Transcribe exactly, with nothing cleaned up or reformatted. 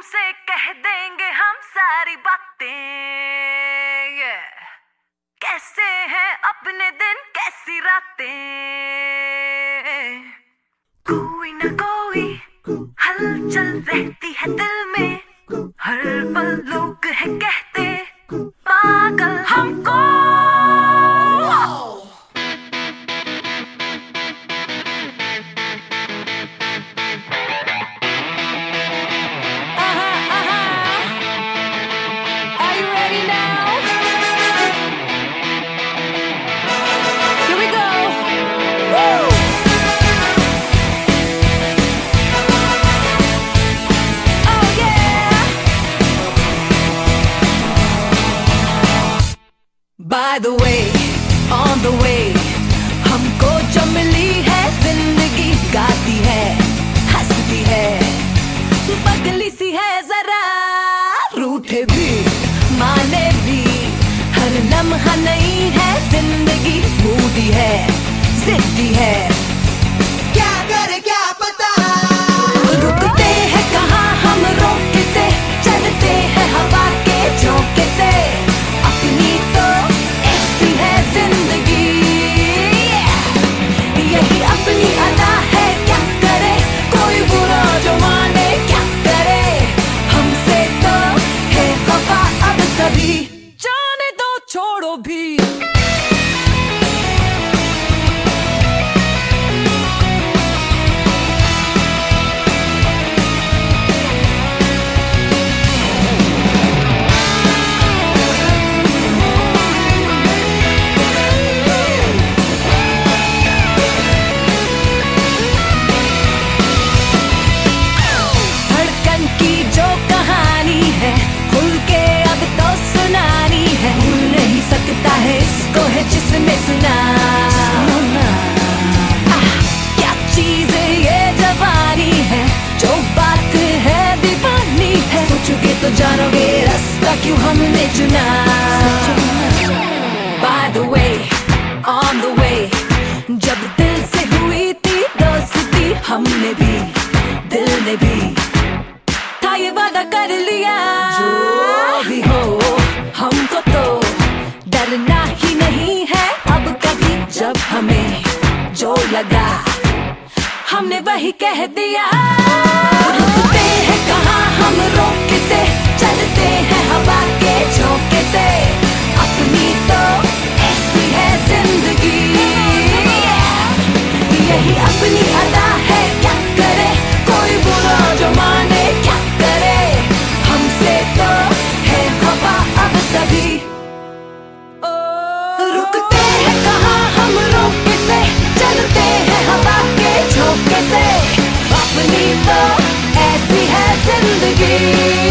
तुमसे कह देंगे हम सारी बातें। yeah. कैसे हैं अपने दिन कैसी रातें, कोई ना कोई हलचल रहती है दिल में, हर पल लोग है कहते पागल हमको। By the way, on the way, हमको जो मिली है जिंदगी, गाती है हंसती है पगली सी है जरा, रूठे भी माने भी, हर लम्हा नहीं है जिंदगी, मूडी है जिद्दी है, क्या करे क्या पता, रुकते हैं कहाँ हम रोके से, चलते हैं हवा के झोंके से, अपनी तो ऐसी है जिंदगी, यही अपनी अदा है, क्या करे कोई बुरा जो माने, क्या करे हमसे तो है खफा अब सभी, जाने दो छोड़ो भी। जिसने सुना आह, क्या चीज ये जवानी है, जो बात है दीवानी है, सोचोगे तो जानोगे रास्ता क्यों हमने चुना। By the way, on the way, जब दिल से हुई थी दोस्ती, हमने भी दिल ने भी था ये वादा कर लिया, जो भी हो हमको तो डरना ही नहीं है अब कभी, जब हमें जो लगा हमने वही कह दिया, रुकते हैं कहाँ हम रोके से, चलते हैं हवा के झोंके से, अपनी तो ऐसी है जिंदगी, यही अपनी अदा है, क्या करे कोई बुरा जो माने, क्या करे हमसे तो है खफा अब सभी, रुकते हैं कहाँ हम रोके से, चलते हैं हवा के झोंके से, अपनी तो ऐसी है जिंदगी।